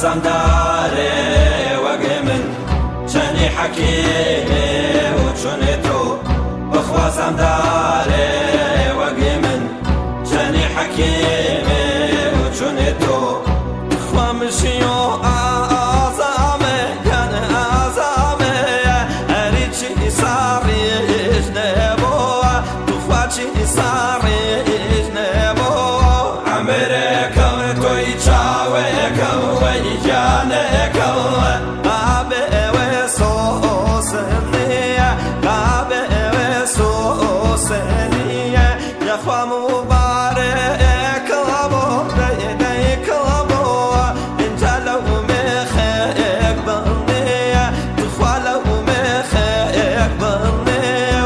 خوازم داره وەگێ من چەندی حەکیمێ و چونێ تۆ بخوازم داره وەگێ من چەندی حەکیمێ و چونێ تۆ خوا مشی و ئازامێ یانە ئازامێ هەریچی ساڕیش نەبووە توخوا چی ساڕیش نەبووە ئەمرێکەڵ تۆی چاوەیەکەڵ وەی گیانەکەڵ بابێ ئێوێ سۆسنیە بابێ ئێوێ سۆسنیە یەخوا مبارێکەڵە بۆ دەیکەڵە بۆ اینجا لەو مێخێک بڵنیە توخوا لەو مێخێک بڵنێ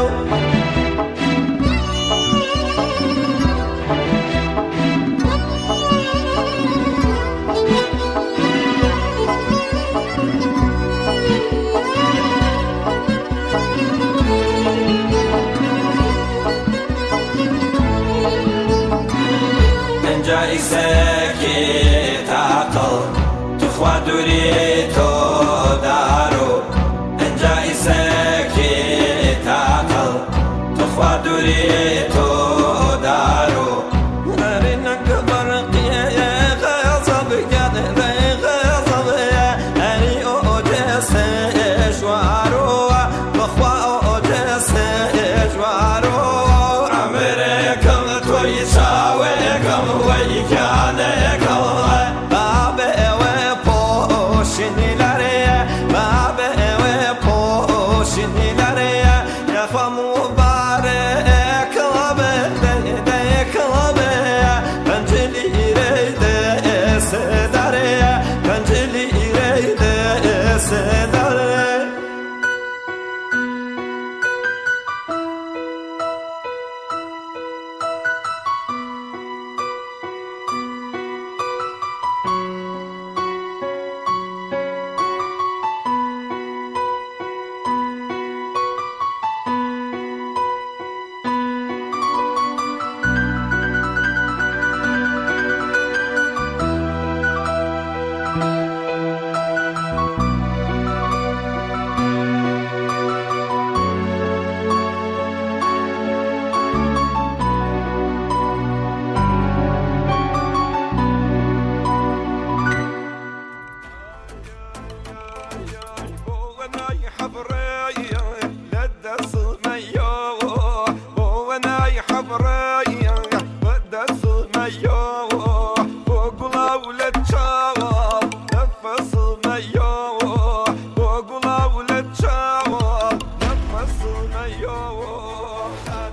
ئیسەکی تاقڵ توخوا دووری تۆ دارۆ ئەنجا ئیسەکی تاقڵ توخوا دووری تۆ دارۆ هەری نەکە بەرقیە غەزەڵ گەنێ غەزەڵ هەری ئۆدێسێ ژوارۆوە بەخوا ئۆدێسێ ژوارۆ ئەمرێکەڵ تۆی چاوێکەڵ وەی گیانەکەڵ بابێ ئێوێ پۆشینی لەرەیە بابێ ئێوێ پۆشینی لەرەیە یەخوا مبارێکەڵە بێ دەیکەڵە بێ پەنجلیرەی دێسێ دەرەیە پەنجلیرەی دێسێ دەرێ حبرية بدس ميو